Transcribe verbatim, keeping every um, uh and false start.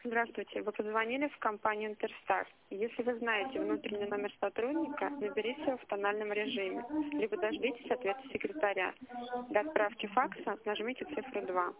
Здравствуйте. Вы позвонили в компанию Интерстар. Если вы знаете внутренний номер сотрудника, наберите его в тональном режиме, либо дождитесь ответа секретаря. Для отправки факса нажмите цифру два.